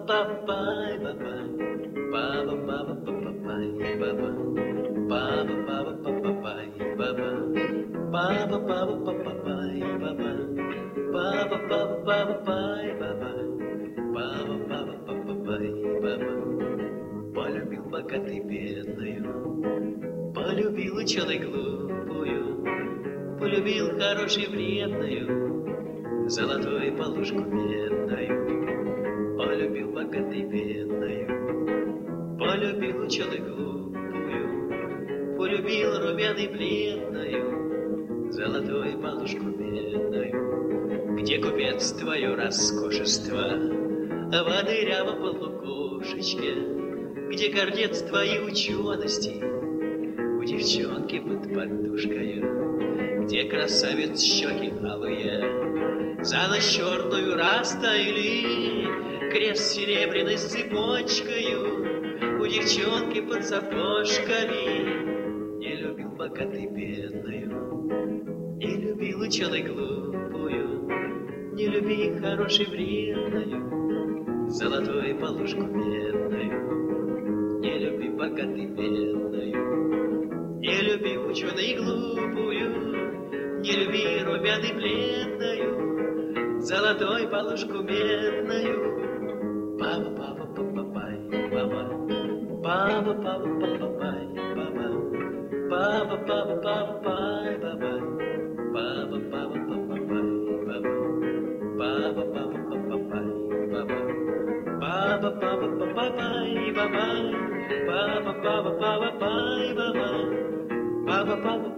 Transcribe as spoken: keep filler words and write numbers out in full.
Полюбил богатый бедную, полюбил ученый глупую, полюбил хороший вредную, золотую полушку медную. Полюбил богатый бедную, полюбил ученый глупую, полюбил румяной бледную, золотую полушку медную. Где купец твое роскошество, в дырявом полукошечке, где гордец твоей учености, у девчонки под подушкою, где красавец щеки алые, за ночь черную растаяли, крест серебряной с цепочкою, у девчонки под сапожками. Не любил богатый бедную, не любил ученый глупую, не люби хорошей вредную, золотую полушку медную. Не люби богатый бедную, не люби ученой глупую, не люби румяной бледную, золотой полушку медную. Папа, папа, папа, пай, папа, папа, папа, папа, пай, папа, папа, папа, папа, пай, папа, папа, папа, папа, пай, папа, папа, папа, папа, пай, папа, папа, папа, папа, пай, папа. Papa, papa, papa, papa, papa, papa, papa.